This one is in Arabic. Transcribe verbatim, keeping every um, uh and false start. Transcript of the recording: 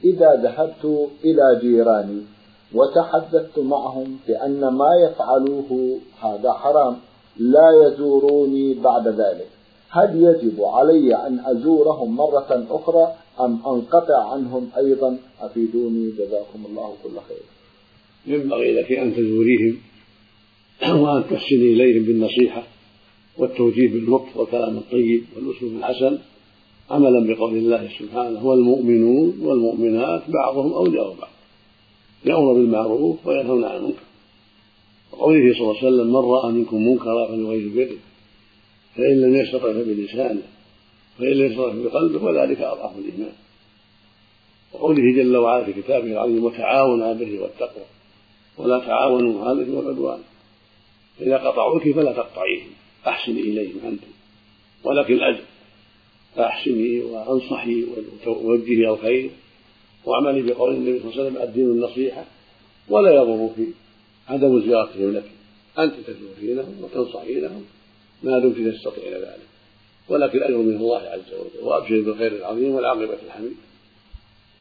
إذا ذهبت إلى جيراني وتحدثت معهم بأن ما يفعلوه هذا حرام لا يزوروني بعد ذلك، هل يجب علي أن أزورهم مرة أخرى أم أنقطع عنهم أيضا؟ أفيدوني جزاكم الله كل خير. ينبغي لك أن تزوريهم وأن تحسني إليهم بالنصيحة والتوجيه باللطف والكلام الطيب والأسلوب الحسن، عملا بقول الله سبحانه: والمؤمنون والمؤمنات بعضهم أولياء بعض يأمر بالمعروف وينهون عن المنكر، وقوله صلى الله عليه وسلم: من رأى منكم منكرا فليغير بيده فإن لم يستطع فبلسانه فإن لم يستطع بقلبه وذلك أضعف الإيمان، وقوله جل وعلا في كتابه العظيم: وتعاونوا على البر والتقوى ولا تعاونوا على الإثم والعدوان. إذا قطعوك فلا تقطعيهم، أحسني إليهم أنت ولكن الأجر، فأحسني وأنصحي ووجهي الخير واعملي بقول النبي صلى الله عليه وسلم: الدين النصيحة ولا يضرك عدم زيارتهم لك، أنت تزورينهم وتنصحينهم ما دمت تستطيعين ذلك، ولكن الأجر من الله عز وجل، وأبشر بالخير العظيم والعاقبة الحميد.